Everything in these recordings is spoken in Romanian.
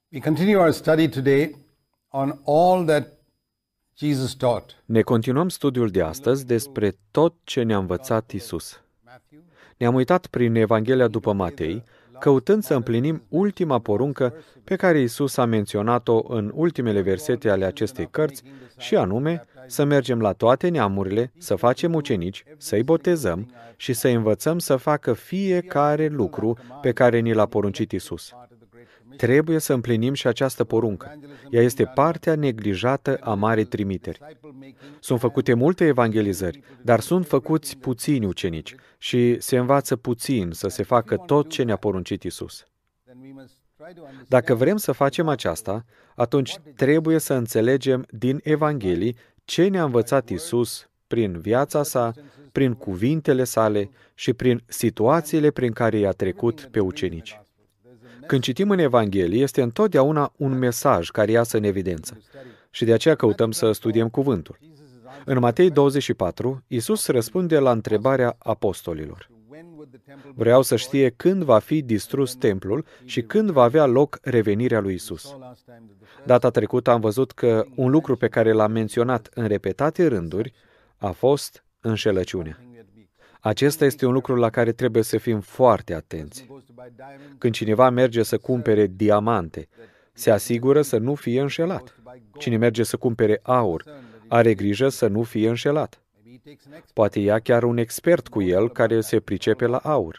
We continue our study today on all that Jesus taught. Ne continuăm studiul de astăzi despre tot ce ne-a învățat Isus. Ne-am uitat prin Evanghelia după Matei, căutând să împlinim ultima poruncă pe care Isus a menționat-o în ultimele versete ale acestei cărți, și anume să mergem la toate neamurile, să facem ucenici, să-i botezăm și să învățăm să facă fiecare lucru pe care ni l-a poruncit Isus. Trebuie să împlinim și această poruncă. Ea este partea neglijată a Marii Trimiteri. Sunt făcute multe evangelizări, dar sunt făcuți puțini ucenici și se învață puțin să se facă tot ce ne-a poruncit Isus. Dacă vrem să facem aceasta, atunci trebuie să înțelegem din Evanghelii ce ne-a învățat Isus prin viața sa, prin cuvintele sale și prin situațiile prin care i-a trecut pe ucenici. Când citim în Evanghelie, este întotdeauna un mesaj care iasă în evidență și de aceea căutăm să studiem cuvântul. În Matei 24, Iisus răspunde la întrebarea apostolilor. Vreau să știe când va fi distrus templul și când va avea loc revenirea lui Iisus. Data trecută am văzut că un lucru pe care l-am menționat în repetate rânduri a fost înșelăciunea. Acesta este un lucru la care trebuie să fim foarte atenți. Când cineva merge să cumpere diamante, se asigură să nu fie înșelat. Cine merge să cumpere aur, are grijă să nu fie înșelat. Poate ia chiar un expert cu el care se pricepe la aur.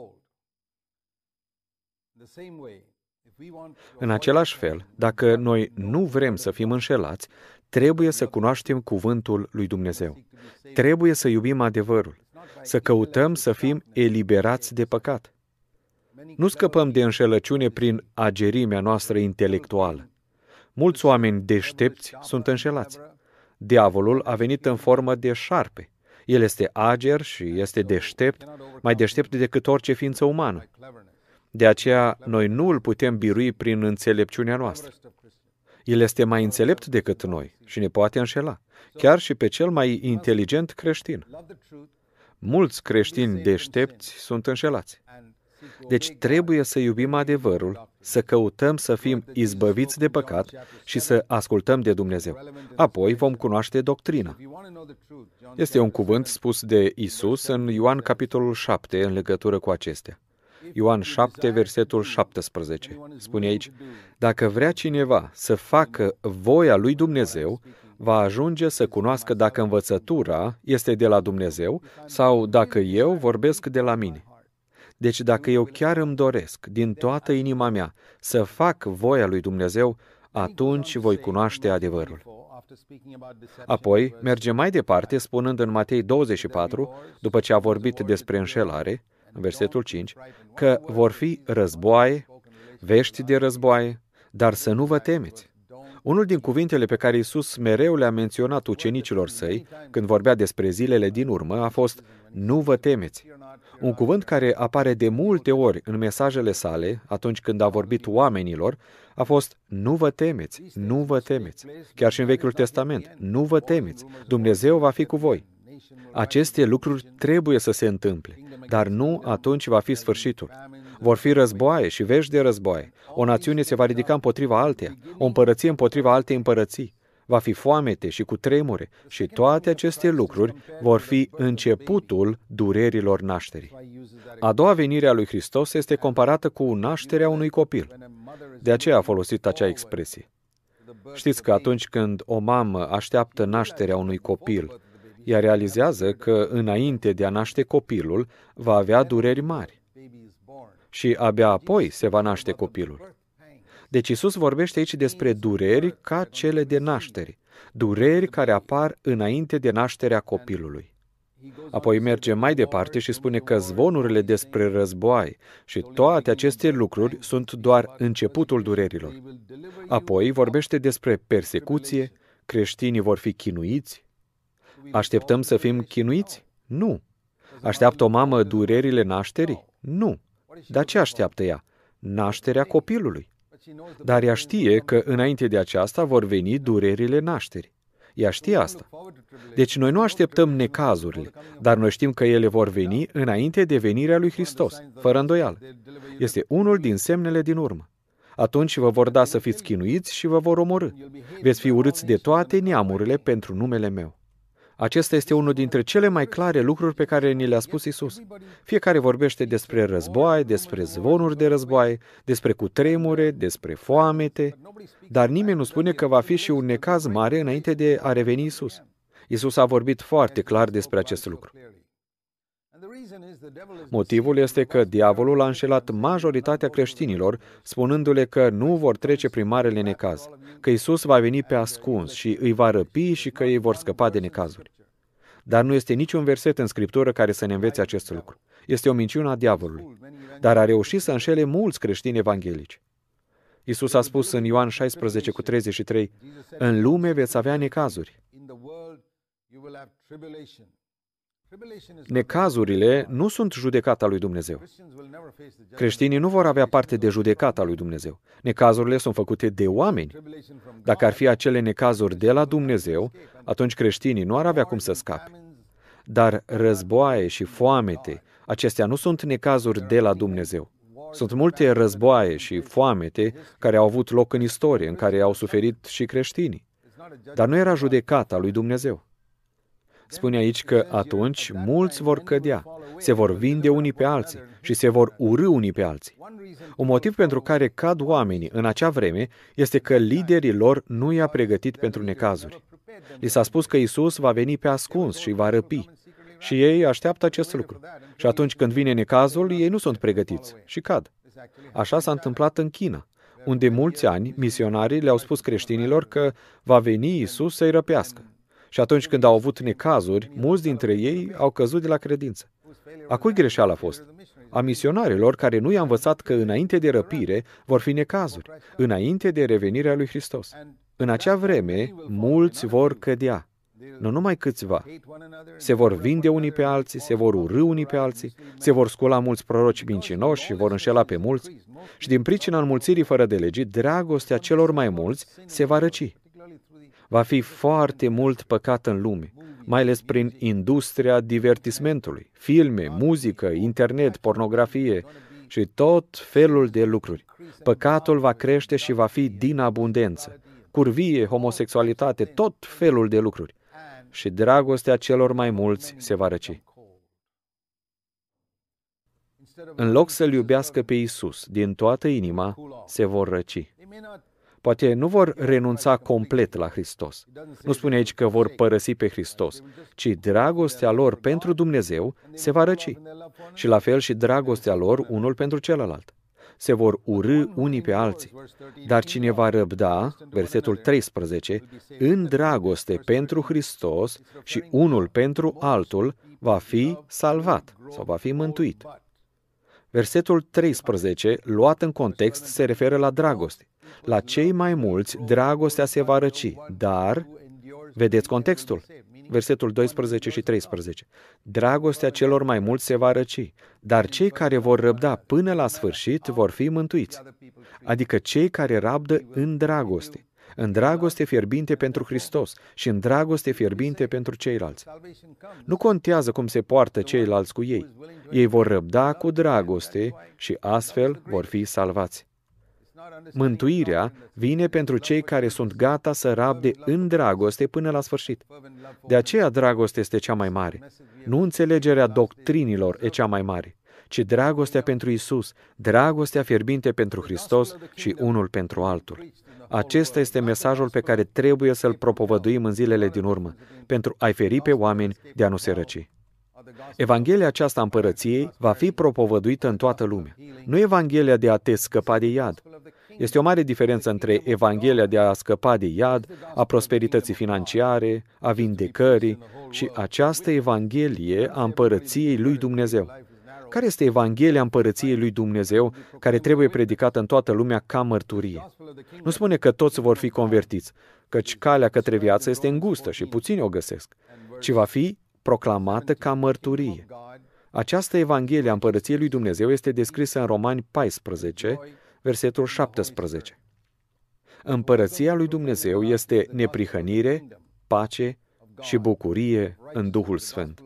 În același fel, dacă noi nu vrem să fim înșelați, trebuie să cunoaștem cuvântul lui Dumnezeu. Trebuie să iubim adevărul, să căutăm să fim eliberați de păcat. Nu scăpăm de înșelăciune prin agerimea noastră intelectuală. Mulți oameni deștepți sunt înșelați. Diavolul a venit în formă de șarpe. El este ager și este deștept, mai deștept decât orice ființă umană. De aceea, noi nu îl putem birui prin înțelepciunea noastră. El este mai înțelept decât noi și ne poate înșela, chiar și pe cel mai inteligent creștin. Mulți creștini deștepți sunt înșelați. Deci trebuie să iubim adevărul, să căutăm să fim izbăviți de păcat și să ascultăm de Dumnezeu. Apoi vom cunoaște doctrina. Este un cuvânt spus de Isus în Ioan capitolul 7 în legătură cu acestea. Ioan 7, versetul 17. Spune aici: dacă vrea cineva să facă voia lui Dumnezeu, va ajunge să cunoască dacă învățătura este de la Dumnezeu sau dacă eu vorbesc de la mine. Deci dacă eu chiar îmi doresc din toată inima mea să fac voia lui Dumnezeu, atunci voi cunoaște adevărul. Apoi merge mai departe spunând în Matei 24, după ce a vorbit despre înșelare, în versetul 5, că vor fi războaie, vești de războaie, dar să nu vă temeți. Unul din cuvintele pe care Iisus mereu le-a menționat ucenicilor săi, când vorbea despre zilele din urmă, a fost: nu vă temeți. Un cuvânt care apare de multe ori în mesajele sale, atunci când a vorbit oamenilor, a fost: nu vă temeți, nu vă temeți. Chiar și în Vechiul Testament: nu vă temeți, Dumnezeu va fi cu voi. Aceste lucruri trebuie să se întâmple, dar nu atunci va fi sfârșitul. Vor fi războaie și vești de războaie. O națiune se va ridica împotriva alteia, o împărăție împotriva altei împărății. Va fi foamete și cutremure și toate aceste lucruri vor fi începutul durerilor nașterii. A doua venire a lui Hristos este comparată cu nașterea unui copil. De aceea a folosit acea expresie. Știți că atunci când o mamă așteaptă nașterea unui copil, ea realizează că înainte de a naște copilul va avea dureri mari. Și abia apoi se va naște copilul. Deci Iisus vorbește aici despre dureri ca cele de naștere, dureri care apar înainte de nașterea copilului. Apoi merge mai departe și spune că zvonurile despre războaie și toate aceste lucruri sunt doar începutul durerilor. Apoi vorbește despre persecuție, creștinii vor fi chinuiți. Așteptăm să fim chinuiți? Nu. Așteaptă o mamă durerile nașterii? Nu. Dar ce așteaptă ea? Nașterea copilului. Dar ea știe că înainte de aceasta vor veni durerile nașterii. Ea știe asta. Deci noi nu așteptăm necazurile, dar noi știm că ele vor veni înainte de venirea lui Hristos, fără îndoială. Este unul din semnele din urmă. Atunci vă vor da să fiți chinuiți și vă vor omorî. Veți fi urâți de toate neamurile pentru numele meu. Acesta este unul dintre cele mai clare lucruri pe care ni le-a spus Iisus. Fiecare vorbește despre război, despre zvonuri de război, despre cutremure, despre foamete, dar nimeni nu spune că va fi și un necaz mare înainte de a reveni Iisus. Iisus a vorbit foarte clar despre acest lucru. Motivul este că diavolul a înșelat majoritatea creștinilor, spunându-le că nu vor trece prin marele necaz, că Iisus va veni pe ascuns și îi va răpi și că ei vor scăpa de necazuri. Dar nu este niciun verset în Scriptură care să ne învețe acest lucru. Este o minciună a diavolului, dar a reușit să înșele mulți creștini evanghelici. Iisus a spus în Ioan 16:33, în lume veți avea necazuri. Necazurile nu sunt judecata lui Dumnezeu. Creștinii nu vor avea parte de judecata lui Dumnezeu. Necazurile sunt făcute de oameni. Dacă ar fi acele necazuri de la Dumnezeu, atunci creștinii nu ar avea cum să scape. Dar războaie și foamete, acestea nu sunt necazuri de la Dumnezeu. Sunt multe războaie și foamete care au avut loc în istorie, în care au suferit și creștinii. Dar nu era judecata lui Dumnezeu. Spune aici că atunci mulți vor cădea, se vor vinde unii pe alții și se vor urî unii pe alții. Un motiv pentru care cad oamenii în acea vreme este că liderii lor nu i-a pregătit pentru necazuri. Li s-a spus că Iisus va veni pe ascuns și va răpi. Și ei așteaptă acest lucru. Și atunci când vine necazul, ei nu sunt pregătiți și cad. Așa s-a întâmplat în China, unde mulți ani misionarii le-au spus creștinilor că va veni Iisus să-i răpească. Și atunci când au avut necazuri, mulți dintre ei au căzut de la credință. A cui greșeală a fost? A misionarilor care nu i-a învățat că înainte de răpire vor fi necazuri, înainte de revenirea lui Hristos. În acea vreme, mulți vor cădea, nu numai câțiva. Se vor vinde unii pe alții, se vor urî unii pe alții, se vor scula mulți proroci mincinoși și vor înșela pe mulți. Și din pricina înmulțirii fără de legii, dragostea celor mai mulți se va răci. Va fi foarte mult păcat în lume, mai ales prin industria divertismentului, filme, muzică, internet, pornografie și tot felul de lucruri. Păcatul va crește și va fi din abundență. Curvie, homosexualitate, tot felul de lucruri. Și dragostea celor mai mulți se va răci. În loc să-L iubească pe Iisus din toată inima, se vor răci. Poate nu vor renunța complet la Hristos. Nu spune aici că vor părăsi pe Hristos, ci dragostea lor pentru Dumnezeu se va răci. Și la fel și dragostea lor unul pentru celălalt. Se vor urî unii pe alții. Dar cine va răbda, versetul 13, în dragoste pentru Hristos și unul pentru altul, va fi salvat sau va fi mântuit. Versetul 13, luat în context, se referă la dragoste. La cei mai mulți, dragostea se va răci, dar, vedeți contextul, versetul 12 și 13, dragostea celor mai mulți se va răci, dar cei care vor răbda până la sfârșit vor fi mântuiți, adică cei care rabdă în dragoste fierbinte pentru Hristos și în dragoste fierbinte pentru ceilalți. Nu contează cum se poartă ceilalți cu ei, ei vor răbda cu dragoste și astfel vor fi salvați. Mântuirea vine pentru cei care sunt gata să rabde în dragoste până la sfârșit. De aceea dragostea este cea mai mare. Nu înțelegerea doctrinilor e cea mai mare, ci dragostea pentru Iisus, dragostea fierbinte pentru Hristos și unul pentru altul. Acesta este mesajul pe care trebuie să-l propovăduim în zilele din urmă, pentru a-i feri pe oameni de a nu se răci. Evanghelia aceasta a împărăției va fi propovăduită în toată lumea. Nu Evanghelia de a te scăpa de iad. Este o mare diferență între Evanghelia de a scăpa de iad, a prosperității financiare, a vindecării și această Evanghelie a împărăției lui Dumnezeu. Care este Evanghelia împărăției lui Dumnezeu care trebuie predicată în toată lumea ca mărturie? Nu spune că toți vor fi convertiți, căci calea către viață este îngustă și puțini o găsesc, ci va fi proclamată ca mărturie. Această Evanghelie a împărăției lui Dumnezeu este descrisă în Romani 14, versetul 17. Împărăția lui Dumnezeu este neprihănire, pace și bucurie în Duhul Sfânt.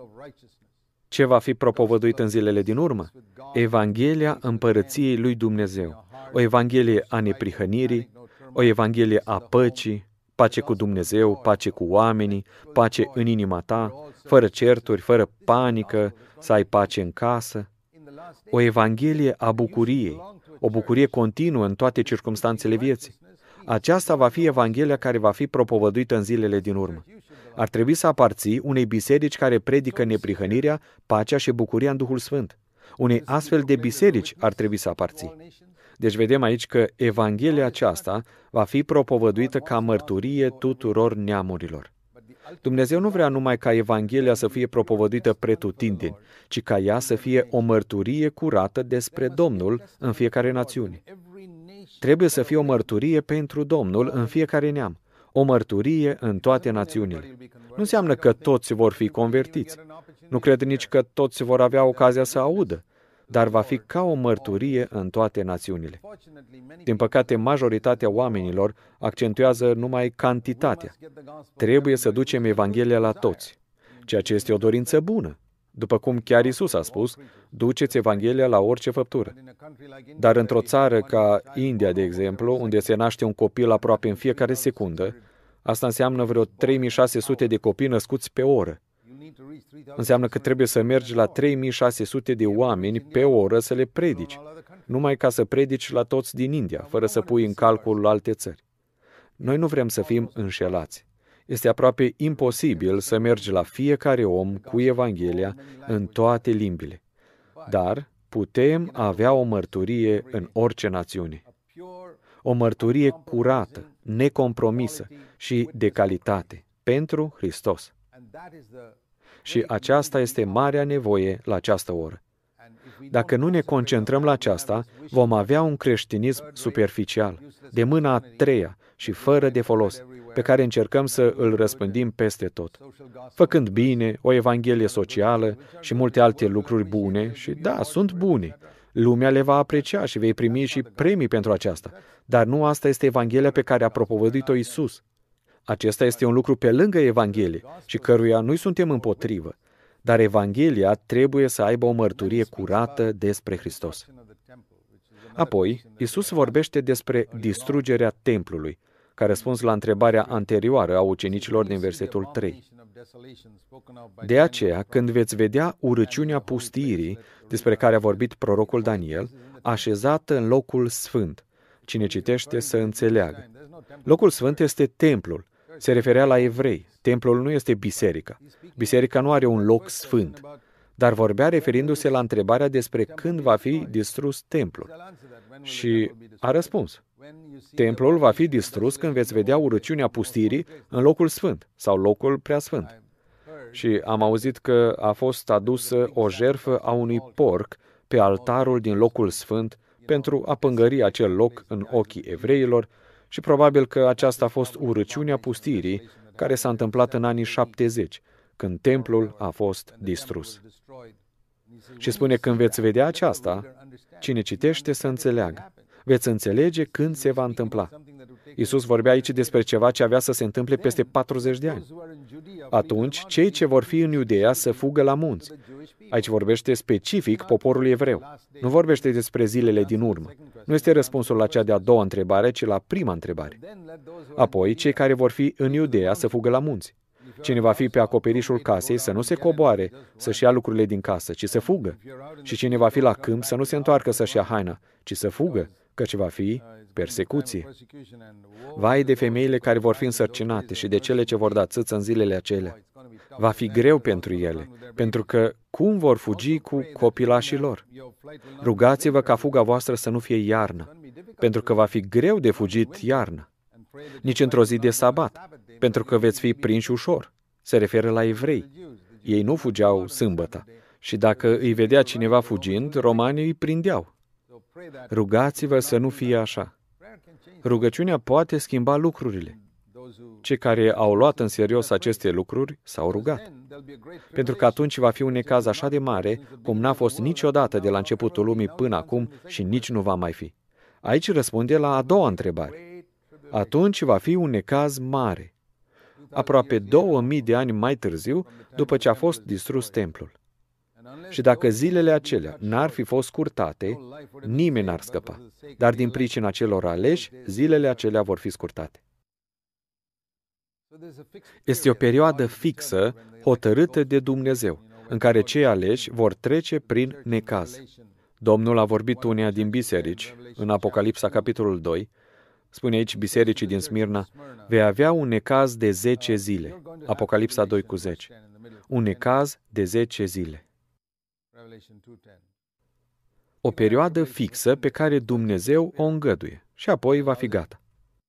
Ce va fi propovăduit în zilele din urmă? Evanghelia împărăției lui Dumnezeu. o evanghelie a neprihănirii, o evanghelie a păcii, pace cu Dumnezeu, pace cu oamenii, pace în inima ta, fără certuri, fără panică, să ai pace în casă, o evanghelie a bucuriei, o bucurie continuă în toate circumstanțele vieții. Aceasta va fi evanghelia care va fi propovăduită în zilele din urmă. Ar trebui să aparții unei biserici care predică neprihănirea, pacea și bucuria în Duhul Sfânt. Unei astfel de biserici ar trebui să aparții. Deci vedem aici că evanghelia aceasta va fi propovăduită ca mărturie tuturor neamurilor. Dumnezeu nu vrea numai ca evanghelia să fie propovăduită pretutindeni, ci ca ea să fie o mărturie curată despre Domnul în fiecare națiune. Trebuie să fie o mărturie pentru Domnul în fiecare neam, o mărturie în toate națiunile. Nu înseamnă că toți vor fi convertiți. Nu cred nici că toți vor avea ocazia să audă, dar va fi ca o mărturie în toate națiunile. Din păcate, majoritatea oamenilor accentuează numai cantitatea. Trebuie să ducem Evanghelia la toți, ceea ce este o dorință bună. După cum chiar Iisus a spus, duceți Evanghelia la orice făptură. Dar într-o țară ca India, de exemplu, unde se naște un copil aproape în fiecare secundă, asta înseamnă vreo 3600 de copii născuți pe oră. Înseamnă că trebuie să mergi la 3600 de oameni pe oră să le predici, numai ca să predici la toți din India, fără să pui în calcul alte țări. Noi nu vrem să fim înșelați. Este aproape imposibil să mergi la fiecare om cu Evanghelia în toate limbile. Dar putem avea o mărturie în orice națiune. O mărturie curată, necompromisă și de calitate pentru Hristos. Și aceasta este marea nevoie la această oră. Dacă nu ne concentrăm la aceasta, vom avea un creștinism superficial, de mâna a treia și fără de folos, pe care încercăm să îl răspândim peste tot. Făcând bine, o evanghelie socială și multe alte lucruri bune, și da, sunt bune. Lumea le va aprecia și vei primi și premii pentru aceasta. Dar nu asta este evanghelia pe care a propovăduit-o Iisus. Acesta este un lucru pe lângă Evanghelie și căruia noi suntem împotrivă. Dar Evanghelia trebuie să aibă o mărturie curată despre Hristos. Apoi, Iisus vorbește despre distrugerea templului, ca răspuns la întrebarea anterioară a ucenicilor din versetul 3. De aceea, când veți vedea urăciunea pustiirii, despre care a vorbit prorocul Daniel, așezată în locul sfânt, cine citește să înțeleagă. Locul sfânt este templul. Se referea la evrei. Templul nu este biserica. Biserica nu are un loc sfânt. Dar vorbea referindu-se la întrebarea despre când va fi distrus templul. Și a răspuns. Templul va fi distrus când veți vedea urăciunea pustirii în locul sfânt sau locul preasfânt. Și am auzit că a fost adusă o jertfă a unui porc pe altarul din locul sfânt pentru a pângări acel loc în ochii evreilor și probabil că aceasta a fost urăciunea pustirii care s-a întâmplat în anii 70, când templul a fost distrus. Și spune, când veți vedea aceasta, cine citește să înțeleagă. Veți înțelege când se va întâmpla. Iisus vorbea aici despre ceva ce avea să se întâmple peste 40 de ani. Atunci, cei ce vor fi în Iudeea să fugă la munți. Aici vorbește specific poporul evreu. Nu vorbește despre zilele din urmă. Nu este răspunsul la cea de-a doua întrebare, ci la prima întrebare. Apoi, cei care vor fi în Iudeea să fugă la munți. Cine va fi pe acoperișul casei să nu se coboare să-și ia lucrurile din casă, ci să fugă. Și cine va fi la câmp să nu se întoarcă să-și ia haina, ci să fugă, căci va fi persecuție. Vai de femeile care vor fi însărcinate și de cele ce vor da țâță în zilele acelea. Va fi greu pentru ele, pentru că cum vor fugi cu copilașii lor? Rugați-vă ca fuga voastră să nu fie iarnă, pentru că va fi greu de fugit iarna. Nici într-o zi de sabat, pentru că veți fi prinși ușor. Se referă la evrei. Ei nu fugeau sâmbătă și dacă îi vedea cineva fugind, romanii îi prindeau. Rugați-vă să nu fie așa. Rugăciunea poate schimba lucrurile. Cei care au luat în serios aceste lucruri s-au rugat. Pentru că atunci va fi un necaz așa de mare, cum n-a fost niciodată de la începutul lumii până acum și nici nu va mai fi. Aici răspunde la a doua întrebare. Atunci va fi un necaz mare. Aproape 2000 de ani mai târziu, după ce a fost distrus templul. Și dacă zilele acelea n-ar fi fost scurtate, nimeni n-ar scăpa. Dar din pricina celor aleși, zilele acelea vor fi scurtate. Este o perioadă fixă, hotărâtă de Dumnezeu, în care cei aleși vor trece prin necaz. Domnul a vorbit uneia din biserici, în Apocalipsa, capitolul 2, spune aici bisericii din Smirna, vei avea un necaz de 10 zile. Apocalipsa 2:10. Un necaz de 10 zile. O perioadă fixă pe care Dumnezeu o îngăduie și apoi va fi gata.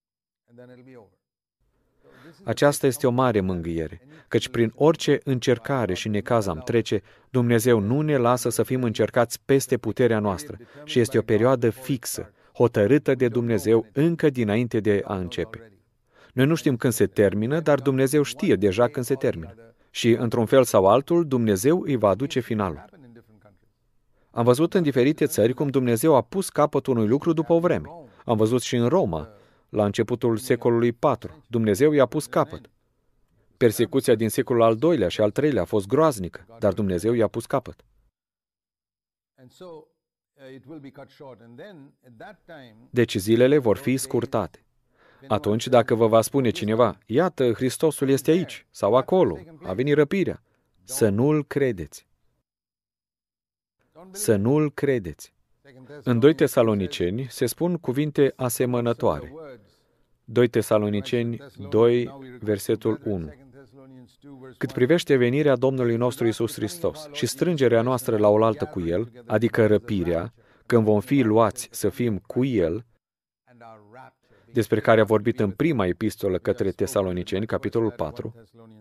Aceasta este o mare mângâiere, căci prin orice încercare și necaz am trece, Dumnezeu nu ne lasă să fim încercați peste puterea noastră și este o perioadă fixă, hotărâtă de Dumnezeu încă dinainte de a începe. Noi nu știm când se termină, dar Dumnezeu știe deja când se termină. Și, într-un fel sau altul, Dumnezeu îi va aduce finalul. Am văzut în diferite țări cum Dumnezeu a pus capăt unui lucru după o vreme. Am văzut și în Roma, la începutul secolului IV. Dumnezeu i-a pus capăt. Persecuția din secolul al II-lea și al III-lea a fost groaznică, dar Dumnezeu i-a pus capăt. Deci zilele vor fi scurtate. Atunci, dacă vă va spune cineva, iată, Hristosul este aici sau acolo, a venit răpirea, să nu-l credeți. Să nu-l credeți. În 2 Tesaloniceni se spun cuvinte asemănătoare. 2 Tesaloniceni 2, versetul 1. Cât privește venirea Domnului nostru Iisus Hristos și strângerea noastră la oaltă cu El, adică răpirea, când vom fi luați să fim cu El, despre care a vorbit în prima epistolă către Tesaloniceni, capitolul 4,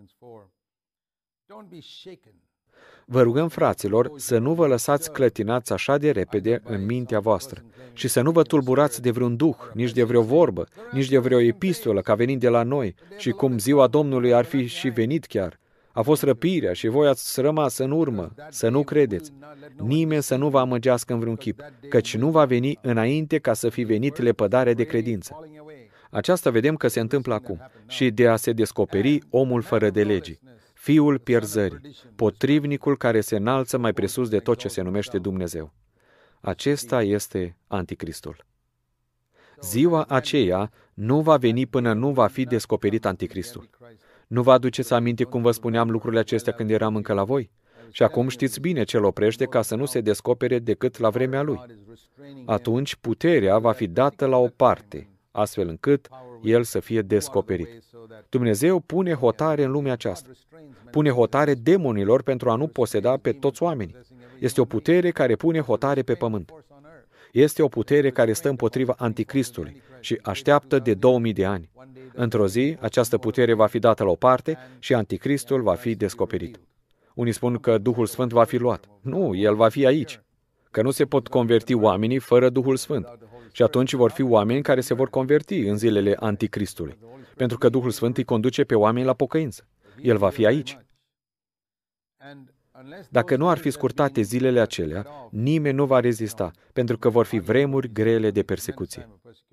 vă rugăm, fraților, să nu vă lăsați clătinați așa de repede în mintea voastră și să nu vă tulburați de vreun duh, nici de vreo vorbă, nici de vreo epistolă ca venind de la noi și cum ziua Domnului ar fi și venit chiar. A fost răpirea și voi ați rămas în urmă, să nu credeți. Nimeni să nu vă amăgească în vreun chip, căci nu va veni înainte ca să fi venit lepădarea de credință. Aceasta vedem că se întâmplă acum și de a se descoperi omul fără de legii, fiul pierzării, potrivnicul care se înalță mai presus de tot ce se numește Dumnezeu. Acesta este Anticristul. Ziua aceea nu va veni până nu va fi descoperit Anticristul. Nu vă aduceți aminte cum vă spuneam lucrurile acestea când eram încă la voi? Și acum știți bine ce îl oprește ca să nu se descopere decât la vremea lui. Atunci puterea va fi dată la o parte, astfel încât el să fie descoperit. Dumnezeu pune hotare în lumea aceasta. Pune hotare demonilor pentru a nu poseda pe toți oamenii. Este o putere care pune hotare pe pământ. Este o putere care stă împotriva Anticristului și așteaptă de 2000 de ani. Într-o zi, această putere va fi dată la o parte și Anticristul va fi descoperit. Unii spun că Duhul Sfânt va fi luat. Nu, el va fi aici. Că nu se pot converti oamenii fără Duhul Sfânt. Și atunci vor fi oameni care se vor converti în zilele Anticristului. Pentru că Duhul Sfânt îi conduce pe oameni la pocăință. El va fi aici. Dacă nu ar fi scurtate zilele acelea, nimeni nu va rezista, pentru că vor fi vremuri grele de persecuție.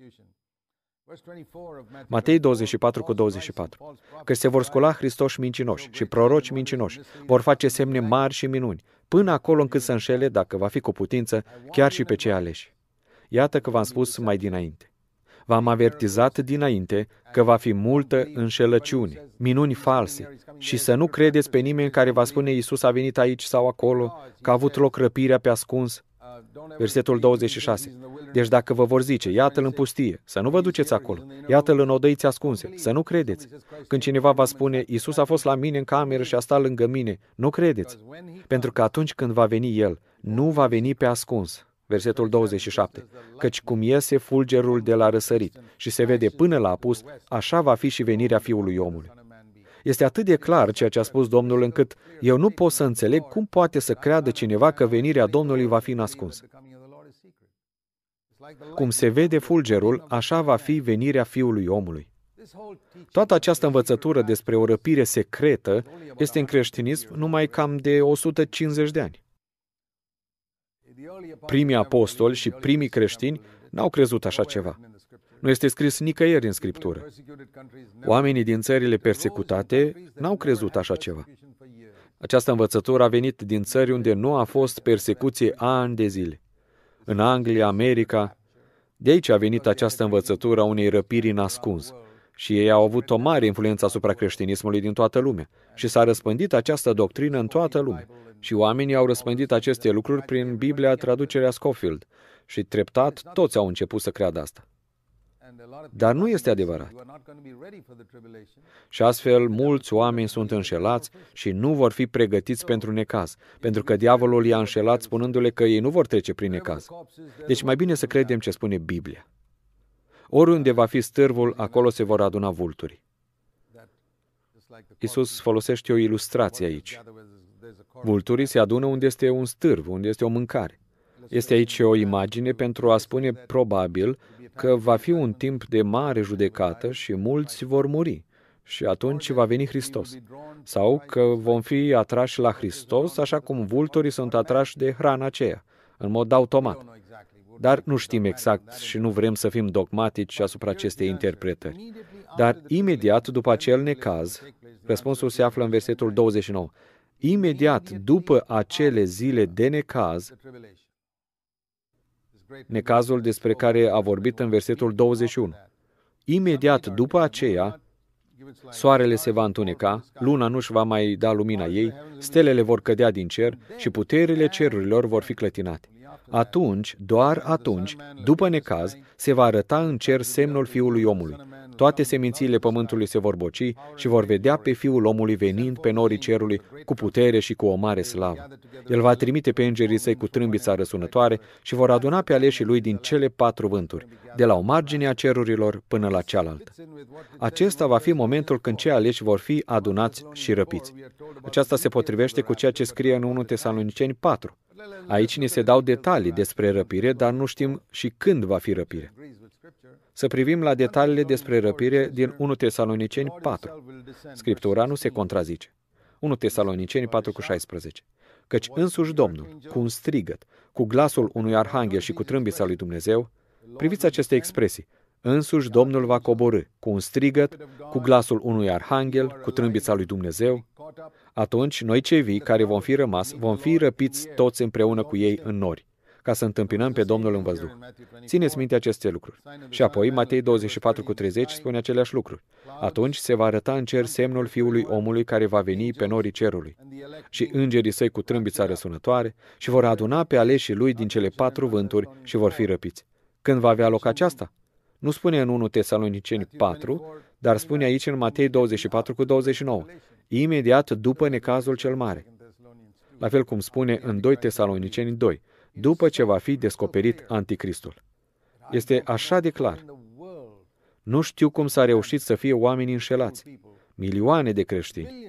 Matei 24:24. Că se vor scola Hristoși mincinoși și proroci mincinoși, vor face semne mari și minuni, până acolo încât să înșele, dacă va fi cu putință, chiar și pe cei aleși. Iată că v-am spus mai dinainte. V-am avertizat dinainte că va fi multă înșelăciune, minuni false, și să nu credeți pe nimeni care va spune Iisus a venit aici sau acolo, că a avut loc răpirea pe ascuns. Versetul 26. Deci dacă vă vor zice, iată-l în pustie, să nu vă duceți acolo, iată-l în odăiți ascunse, să nu credeți. Când cineva va spune, Iisus a fost la mine în cameră și a stat lângă mine, nu credeți. Pentru că atunci când va veni El, nu va veni pe ascuns. Versetul 27. Căci cum iese fulgerul de la răsărit și se vede până la apus, așa va fi și venirea Fiului Omului. Este atât de clar ceea ce a spus Domnul, încât eu nu pot să înțeleg cum poate să creadă cineva că venirea Domnului va fi nascunsă. Cum se vede fulgerul, așa va fi venirea Fiului Omului. Toată această învățătură despre o răpire secretă este în creștinism numai cam de 150 de ani. Primii apostoli și primii creștini n-au crezut așa ceva. Nu este scris nicăieri în Scriptură. Oamenii din țările persecutate n-au crezut așa ceva. Această învățătură a venit din țări unde nu a fost persecuție ani de zile. În Anglia, America, de aici a venit această învățătură a unei răpiri în ascuns. Și ei au avut o mare influență asupra creștinismului din toată lumea. Și s-a răspândit această doctrină în toată lumea. Și oamenii au răspândit aceste lucruri prin Biblia, traducerea Scofield. Și treptat, toți au început să creadă asta. Dar nu este adevărat. Și astfel, mulți oameni sunt înșelați și nu vor fi pregătiți pentru necaz, pentru că diavolul i-a înșelat spunându-le că ei nu vor trece prin necaz. Deci mai bine să credem ce spune Biblia. Oriunde va fi stârvul, acolo se vor aduna vulturii. Iisus folosește o ilustrație aici. Vulturii se adună unde este un stârv, unde este o mâncare. Este aici o imagine pentru a spune probabil că va fi un timp de mare judecată și mulți vor muri și atunci va veni Hristos. Sau că vom fi atrași la Hristos așa cum vulturii sunt atrași de hrana aceea, în mod automat. Dar nu știm exact și nu vrem să fim dogmatici asupra acestei interpretări. Dar imediat după acel necaz, răspunsul se află în versetul 29, imediat după acele zile de necaz, necazul despre care a vorbit în versetul 21. Imediat după aceea, soarele se va întuneca, luna nu-și va mai da lumina ei, stelele vor cădea din cer și puterile cerurilor vor fi clătinate. Atunci, doar atunci, după necaz, se va arăta în cer semnul Fiului omului. Toate semințiile pământului se vor boci și vor vedea pe Fiul omului venind pe norii cerului cu putere și cu o mare slavă. El va trimite pe îngerii săi cu trâmbița răsunătoare și vor aduna pe aleșii lui din cele 4 vânturi, de la o margine a cerurilor până la cealaltă. Acesta va fi momentul când cei aleși vor fi adunați și răpiți. Aceasta se potrivește cu ceea ce scrie în 1 Tesaloniceni 4. Aici ni se dau detalii despre răpire, dar nu știm și când va fi răpire. Să privim la detaliile despre răpire din 1 Tesaloniceni 4. Scriptura nu se contrazice. 1 Tesaloniceni 4:16. Căci însuși Domnul, cu un strigăt, cu glasul unui arhanghel și cu trâmbița lui Dumnezeu, priviți aceste expresii, însuși Domnul va coborî, cu un strigăt, cu glasul unui arhanghel, cu trâmbița lui Dumnezeu, atunci noi cei vii care vom fi rămas, vom fi răpiți toți împreună cu ei în nori, ca să întâmpinăm pe Domnul în văzduh. Țineți minte aceste lucruri. Și apoi, Matei 24:30 spune aceleași lucruri. Atunci se va arăta în cer semnul Fiului omului care va veni pe norii cerului. Și îngerii săi cu trâmbița răsunătoare și vor aduna pe aleșii lui din cele 4 vânturi și vor fi răpiți. Când va avea loc aceasta? Nu spune în 1 Tesaloniceni 4, dar spune aici în Matei 24:29, imediat după necazul cel mare. La fel cum spune în 2 Tesaloniceni 2, după ce va fi descoperit Anticristul. Este așa de clar. Nu știu cum s-a reușit să fie oameni înșelați. Milioane de creștini.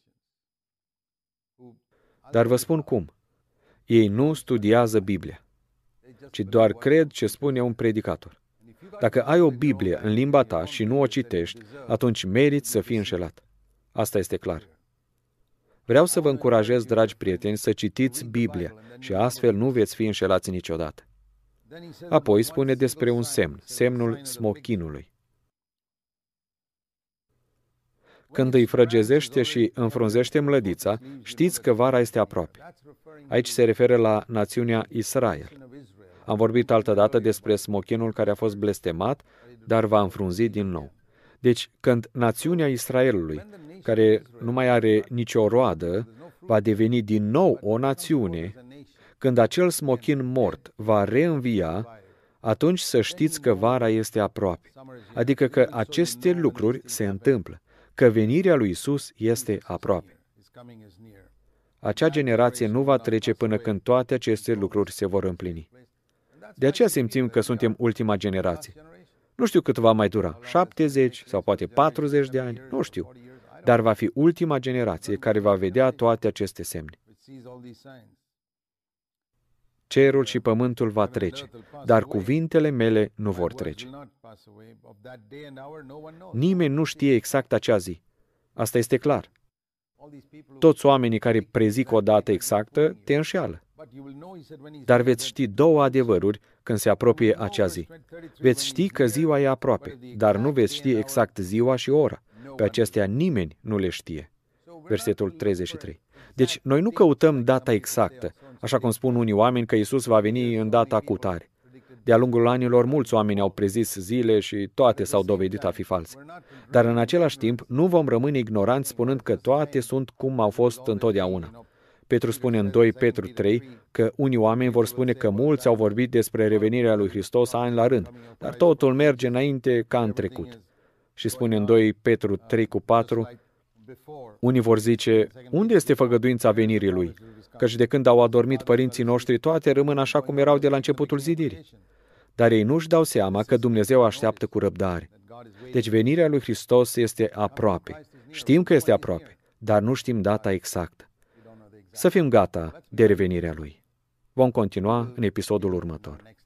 Dar vă spun cum. Ei nu studiază Biblia, ci doar cred ce spune un predicator. Dacă ai o Biblie în limba ta și nu o citești, atunci meriți să fii înșelat. Asta este clar. Vreau să vă încurajez, dragi prieteni, să citiți Biblia și astfel nu veți fi înșelați niciodată. Apoi spune despre un semn, semnul smochinului. Când îi frăgezește și înfrunzește mlădița, știți că vara este aproape. Aici se referă la națiunea Israel. Am vorbit altădată despre smochinul care a fost blestemat, dar va înfrunzi din nou. Deci, când națiunea Israelului, care nu mai are nicio roadă, va deveni din nou o națiune, când acel smochin mort va reînvia, atunci să știți că vara este aproape. Adică că aceste lucruri se întâmplă, că venirea lui Iisus este aproape. Acea generație nu va trece până când toate aceste lucruri se vor împlini. De aceea simțim că suntem ultima generație. Nu știu cât va mai dura, 70 sau poate 40 de ani, nu știu. Dar va fi ultima generație care va vedea toate aceste semne. Cerul și pământul va trece, dar cuvintele mele nu vor trece. Nimeni nu știe exact acea zi. Asta este clar. Toți oamenii care prezic o dată exactă te înșeală. Dar veți ști 2 adevăruri când se apropie acea zi. Veți ști că ziua e aproape, dar nu veți ști exact ziua și ora. Pe acestea nimeni nu le știe. versetul 33. Deci, noi nu căutăm data exactă, așa cum spun unii oameni că Iisus va veni în data cutare. De-a lungul anilor, mulți oameni au prezis zile și toate s-au dovedit a fi false. Dar în același timp, nu vom rămâne ignoranți spunând că toate sunt cum au fost întotdeauna. Petru spune în 2 Petru 3 că unii oameni vor spune că mulți au vorbit despre revenirea lui Hristos ani la rând, dar totul merge înainte ca în trecut. Și spune în 2 Petru 3:4, unii vor zice, unde este făgăduința venirii lui? Căci de când au adormit părinții noștri, toate rămân așa cum erau de la începutul zidirii. Dar ei nu-și dau seama că Dumnezeu așteaptă cu răbdare. Deci venirea lui Hristos este aproape. Știm că este aproape, dar nu știm data exactă. Să fim gata de revenirea lui. Vom continua în episodul următor.